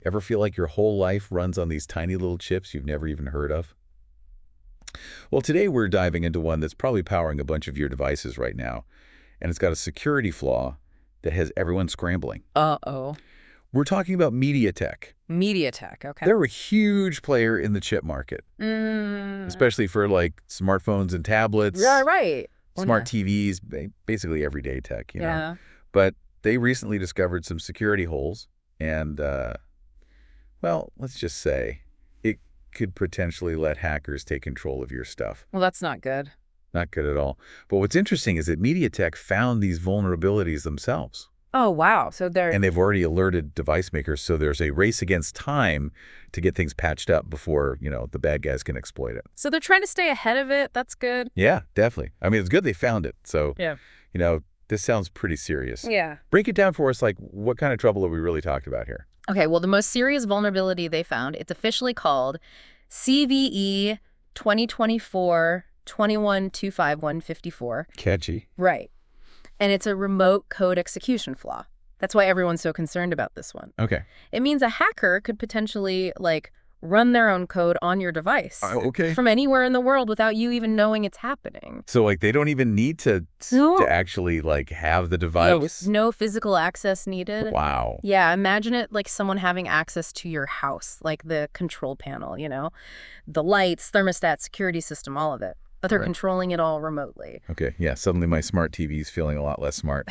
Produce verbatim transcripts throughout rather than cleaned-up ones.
Ever feel like your whole life runs on these tiny little chips you've never even heard of? Well, today we're diving into one that's probably powering a bunch of your devices right now, and it's got a security flaw that has everyone scrambling. Uh-oh. We're talking about MediaTek. MediaTek, okay. They're a huge player in the chip market, Mm. especially for like smartphones and tablets, Yeah, right. smart Oh, T Vs, ba- basically everyday tech, you know. yeah. But they recently discovered some security holes, and, uh, well, let's just say it could potentially let hackers take control of your stuff. Well, that's not good. Not good at all. But what's interesting is that MediaTek found these vulnerabilities themselves. Oh, wow. So they're... And they've already alerted device makers, so there's a race against time to get things patched up before, you know, the bad guys can exploit it. So they're trying to stay ahead of it. That's good. Yeah, definitely. I mean, it's good they found it. So, Yeah. you know, this sounds pretty serious. Yeah. Break it down for us, like, what kind of trouble are we really talking about here? Okay, well, the most serious vulnerability they found, it's officially called C V E twenty twenty-four dash two one two five one five four. Catchy. Right. And it's a remote code execution flaw. That's why everyone's so concerned about this one. Okay. It means a hacker could potentially, like, run their own code on your device Uh, okay. from anywhere in the world without you even knowing it's happening. So, like, they don't even need to, No. to actually, like, have the No, device? no physical access needed. Wow. Yeah, imagine it like someone having access to your house, like the control panel, you know, the lights, thermostat, security system, all of it. But they're Right. controlling it all remotely. Okay, yeah, suddenly my smart T V is feeling a lot less smart.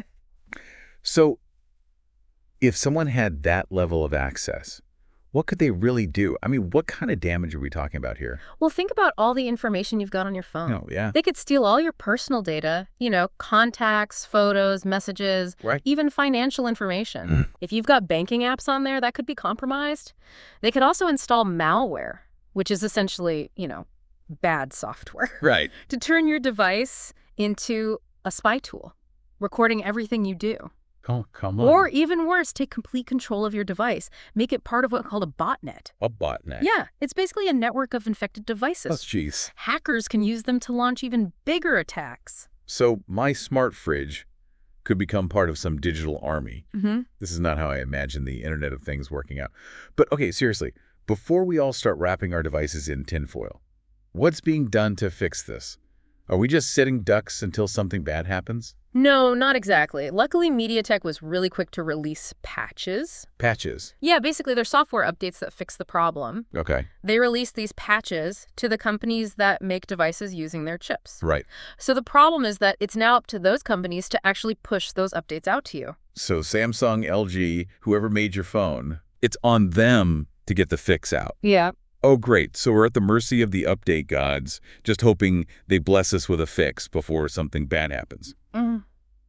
So, if someone had that level of access, what could they really do? I mean, what kind of damage are we talking about here? Well, think about all the information you've got on your phone. Oh, yeah. They could steal all your personal data, you know, contacts, photos, messages, Right. even financial information. Mm. If you've got banking apps on there, that could be compromised. They could also install malware, which is essentially, you know, bad software, Right. to turn your device into a spy tool, recording everything you do. Oh, come on. Or even worse, take complete control of your device. Make it part of what's called a botnet. a botnet. Yeah, it's basically a network of infected Oh, devices. jeez. Hackers can use them to launch even bigger attacks. So, my smart fridge could become part of some digital army. Mm-hmm. This is not how I imagine the Internet of Things working out. But, okay, seriously, before we all start wrapping our devices in tinfoil, what's being done to fix this? Are we just sitting ducks until something bad happens? No, not exactly. Luckily, MediaTek was really quick to release patches. Patches. Yeah, basically, they're software updates that fix the problem. Okay. They release these patches to the companies that make devices using their chips. Right. So the problem is that it's now up to those companies to actually push those updates out to you. So Samsung, L G, whoever made your phone, it's on them to get the fix out. Yeah. Oh, great. So we're at the mercy of the update gods, just hoping they bless us with a fix before something bad happens. Mm.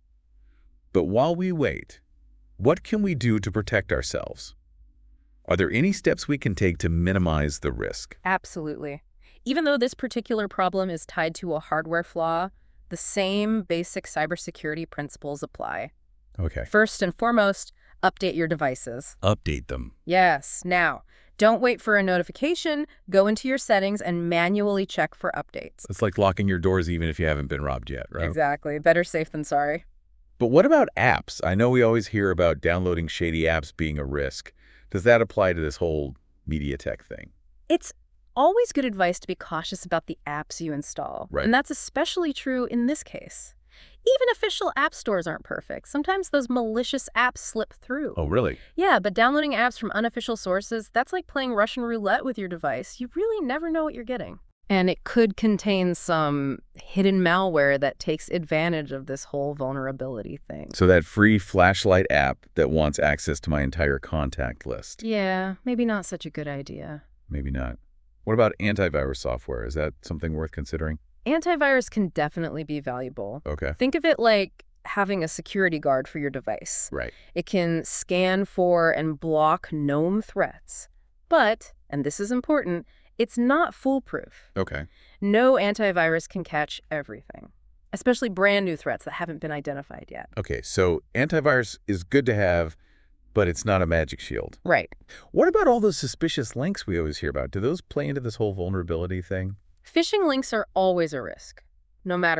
But while we wait, what can we do to protect ourselves? Are there any steps we can take to minimize the risk? Absolutely. Even though this particular problem is tied to a hardware flaw, the same basic cybersecurity principles apply. Okay. First and foremost, update your devices. Update them. Yes. Now, don't wait for a notification. Go into your settings and manually check for updates. It's like locking your doors even if you haven't been robbed yet, right? Exactly. Better safe than sorry. But what about apps? I know we always hear about downloading shady apps being a risk. Does that apply to this whole MediaTek thing? It's always good advice to be cautious about the apps you install. Right. And that's especially true in this case. Even official app stores aren't perfect. Sometimes those malicious apps slip through. Oh, really? Yeah, but downloading apps from unofficial sources, that's like playing Russian roulette with your device. You really never know what you're getting. And it could contain some hidden malware that takes advantage of this whole vulnerability thing. So that free flashlight app that wants access to my entire contact list. Yeah, maybe not such a good idea. Maybe not. What about antivirus software? Is that something worth considering? Antivirus can definitely be valuable. Okay. Think of it like having a security guard for your device. Right. It can scan for and block known threats. But, and this is important, it's not foolproof. Okay. No antivirus can catch everything, especially brand new threats that haven't been identified yet. Okay, so antivirus is good to have, but it's not a magic shield. Right. What about all those suspicious links we always hear about? Do those play into this whole vulnerability thing? Phishing links are always a risk, no matter what.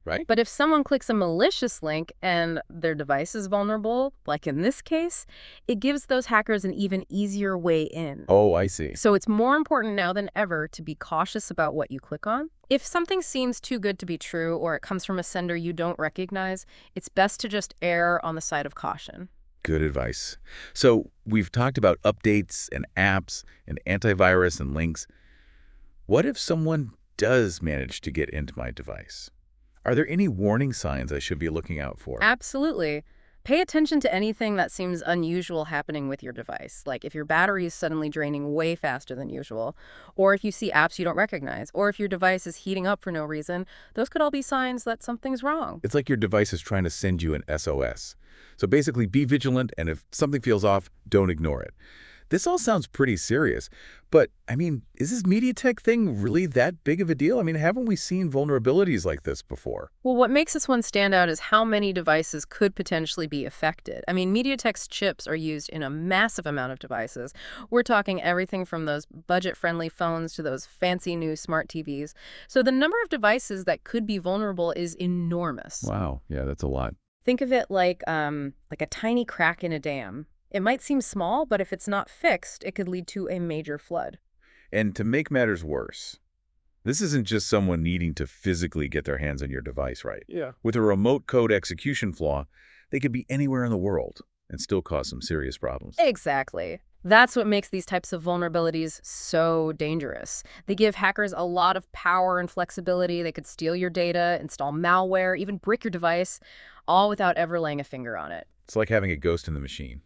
right? But if someone clicks a malicious link and their device is vulnerable, like in this case, it gives those hackers an even easier way in. Oh, I see. So it's more important now than ever to be cautious about what you click on. If something seems too good to be true or it comes from a sender you don't recognize, it's best to just err on the side of caution. Good advice. So we've talked about updates and apps and antivirus and links. What if someone does manage to get into my device? Are there any warning signs I should be looking out for? Absolutely. Pay attention to anything that seems unusual happening with your device, like if your battery is suddenly draining way faster than usual, or if you see apps you don't recognize, or if your device is heating up for no reason. Those could all be signs that something's wrong. It's like your device is trying to send you an S O S. So basically, be vigilant, and if something feels off, don't ignore it. This all sounds pretty serious, but, I mean, is this MediaTek thing really that big of a deal? I mean, haven't we seen vulnerabilities like this before? Well, what makes this one stand out is how many devices could potentially be affected. I mean, MediaTek's chips are used in a massive amount of devices. We're talking everything from those budget-friendly phones to those fancy new smart T Vs. So the number of devices that could be vulnerable is enormous. Wow, yeah, that's a lot. Think of it like, um, like a tiny crack in a dam. It might seem small, but if it's not fixed, it could lead to a major flood. And to make matters worse, this isn't just someone needing to physically get their hands on your device, right? Yeah. With a remote code execution flaw, they could be anywhere in the world and still cause some serious problems. Exactly. That's what makes these types of vulnerabilities so dangerous. They give hackers a lot of power and flexibility. They could steal your data, install malware, even brick your device, all without ever laying a finger on it. It's like having a ghost in the machine.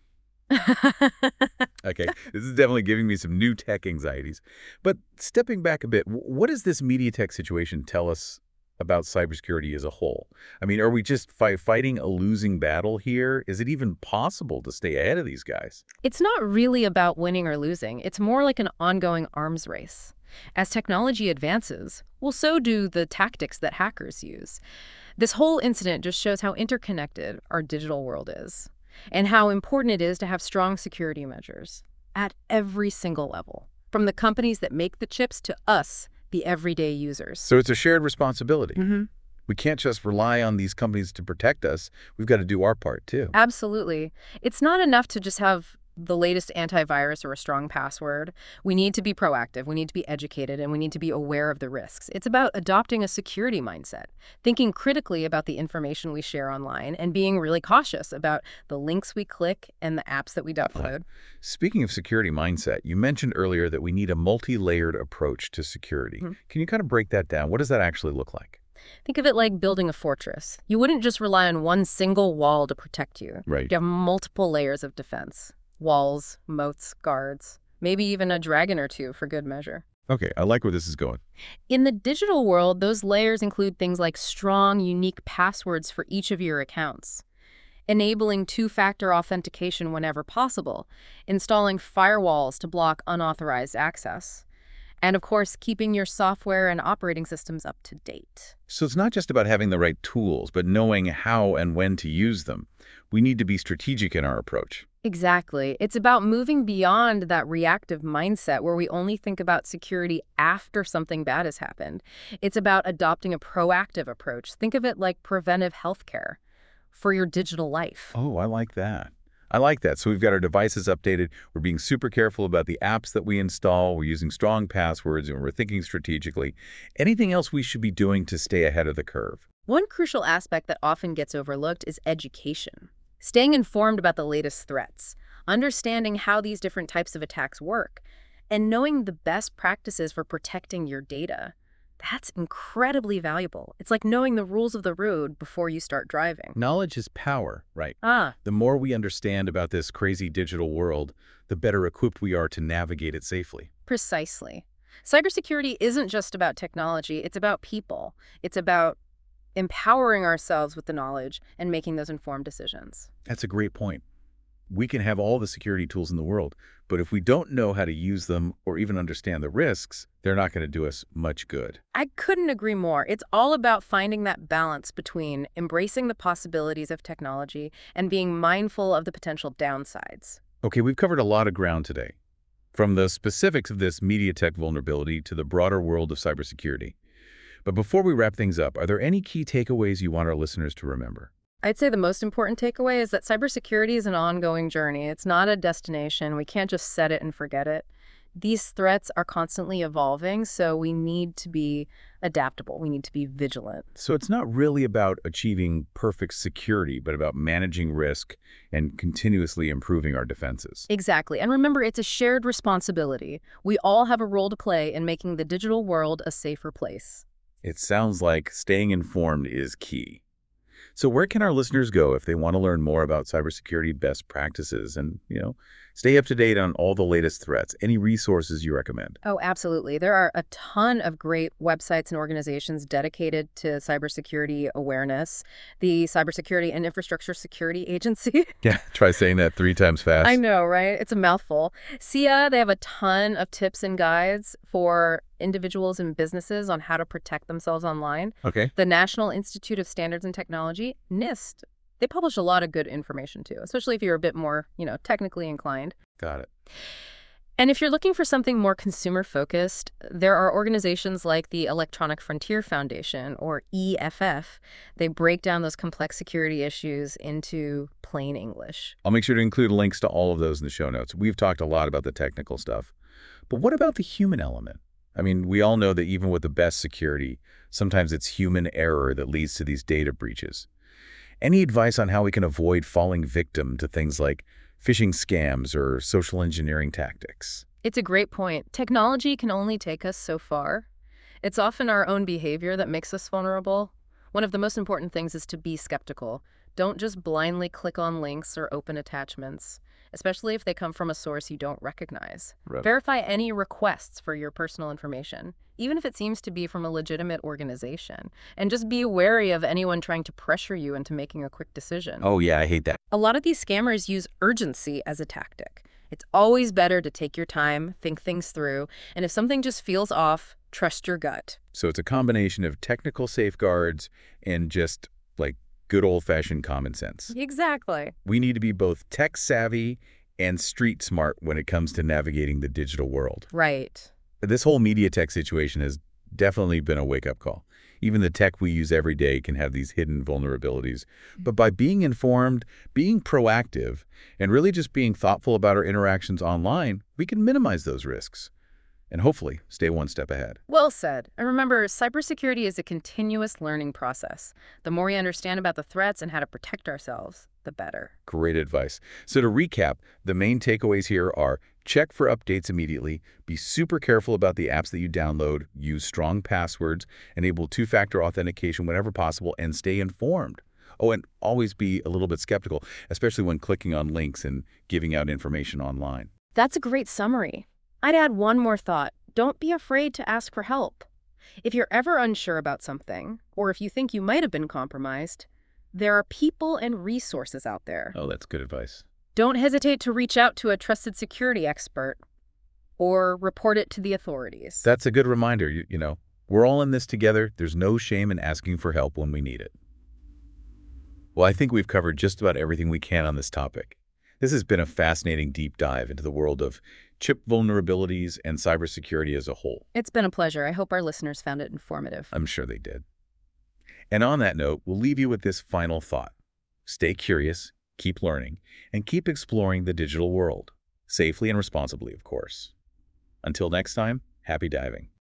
Okay, this is definitely giving me some new tech anxieties. But stepping back a bit, what does this MediaTek situation tell us about cybersecurity as a whole? I mean, are we just fi fighting a losing battle here? Is it even possible to stay ahead of these guys? It's not really about winning or losing. It's more like an ongoing arms race. As technology advances, well, so do the tactics that hackers use. This whole incident just shows how interconnected our digital world is, and how important it is to have strong security measures at every single level, from the companies that make the chips to us, the everyday users. So it's a shared responsibility. Mm-hmm. We can't just rely on these companies to protect us. We've got to do our part, too. Absolutely. It's not enough to just have the latest antivirus or a strong password. We need to be proactive, we need to be educated, and we need to be aware of the risks. It's about adopting a security mindset, thinking critically about the information we share online, and being really cautious about the links we click and the apps that we download. Speaking of security mindset, you mentioned earlier that we need a multi-layered approach to security. Mm-hmm. Can you kind of break that down? What does that actually look like? Think of it like building a fortress. You wouldn't just rely on one single wall to protect you. Right. You have multiple layers of defense. Walls, moats, guards, maybe even a dragon or two for good measure. Okay, I like where this is going. In the digital world, those layers include things like strong, unique passwords for each of your accounts, enabling two-factor authentication whenever possible, installing firewalls to block unauthorized access, and of course, keeping your software and operating systems up to date. So it's not just about having the right tools, but knowing how and when to use them. We need to be strategic in our approach. Exactly. It's about moving beyond that reactive mindset where we only think about security after something bad has happened. It's about adopting a proactive approach. Think of it like preventive healthcare for your digital life. Oh, I like that. I like that. So we've got our devices updated. We're being super careful about the apps that we install. We're using strong passwords, and we're thinking strategically. Anything else we should be doing to stay ahead of the curve? One crucial aspect that often gets overlooked is education. Staying informed about the latest threats, understanding how these different types of attacks work, and knowing the best practices for protecting your data. That's incredibly valuable. It's like knowing the rules of the road before you start driving. Knowledge is power, right? Ah. The more we understand about this crazy digital world, the better equipped we are to navigate it safely. Precisely. Cybersecurity isn't just about technology, it's about people. It's about empowering ourselves with the knowledge and making those informed decisions. That's a great point. We can have all the security tools in the world, but if we don't know how to use them or even understand the risks, they're not going to do us much good. I couldn't agree more. It's all about finding that balance between embracing the possibilities of technology and being mindful of the potential downsides. Okay, we've covered a lot of ground today, from the specifics of this MediaTek vulnerability to the broader world of cybersecurity. But before we wrap things up, are there any key takeaways you want our listeners to remember? I'd say the most important takeaway is that cybersecurity is an ongoing journey. It's not a destination. We can't just set it and forget it. These threats are constantly evolving, so we need to be adaptable. We need to be vigilant. So it's not really about achieving perfect security, but about managing risk and continuously improving our defenses. Exactly. And remember, it's a shared responsibility. We all have a role to play in making the digital world a safer place. It sounds like staying informed is key. So where can our listeners go if they want to learn more about cybersecurity best practices and, you know, stay up to date on all the latest threats? Any resources you recommend? Oh, absolutely. There are a ton of great websites and organizations dedicated to cybersecurity awareness. The Cybersecurity and Infrastructure Security Agency. Yeah, try saying that three times fast. I know, right? It's a mouthful. S I A, they have a ton of tips and guides for individuals and businesses on how to protect themselves online. Okay. The National Institute of Standards and Technology, NIST, they publish a lot of good information too, especially if you're a bit more, you know, technically inclined. Got it. And if you're looking for something more consumer-focused, there are organizations like the Electronic Frontier Foundation, or E F F. They break down those complex security issues into plain English. I'll make sure to include links to all of those in the show notes. We've talked a lot about the technical stuff. But what about the human element? I mean, we all know that even with the best security, sometimes it's human error that leads to these data breaches. Any advice on how we can avoid falling victim to things like phishing scams or social engineering tactics? It's a great point. Technology can only take us so far. It's often our own behavior that makes us vulnerable. One of the most important things is to be skeptical. Don't just blindly click on links or open attachments, especially if they come from a source you don't recognize. Right. Verify any requests for your personal information, even if it seems to be from a legitimate organization. And just be wary of anyone trying to pressure you into making a quick decision. Oh, yeah, I hate that. A lot of these scammers use urgency as a tactic. It's always better to take your time, think things through, and if something just feels off, trust your gut. So it's a combination of technical safeguards and just, like, good old-fashioned common sense. Exactly. We need to be both tech-savvy and street-smart when it comes to navigating the digital world. Right. This whole media tech situation has definitely been a wake-up call. Even the tech we use every day can have these hidden vulnerabilities. But by being informed, being proactive, and really just being thoughtful about our interactions online, we can minimize those risks and hopefully stay one step ahead. Well said. And remember, cybersecurity is a continuous learning process. The more we understand about the threats and how to protect ourselves, the better. Great advice. So to recap, the main takeaways here are: check for updates immediately, be super careful about the apps that you download, use strong passwords, enable two-factor authentication whenever possible, and stay informed. Oh, and always be a little bit skeptical, especially when clicking on links and giving out information online. That's a great summary. I'd add one more thought. Don't be afraid to ask for help. If you're ever unsure about something, or if you think you might have been compromised, there are people and resources out there. Oh, that's good advice. Don't hesitate to reach out to a trusted security expert or report it to the authorities. That's a good reminder. You, you know, we're all in this together. There's no shame in asking for help when we need it. Well, I think we've covered just about everything we can on this topic. This has been a fascinating deep dive into the world of chip vulnerabilities and cybersecurity as a whole. It's been a pleasure. I hope our listeners found it informative. I'm sure they did. And on that note, we'll leave you with this final thought. Stay curious, keep learning, and keep exploring the digital world. Safely and responsibly, of course. Until next time, happy diving.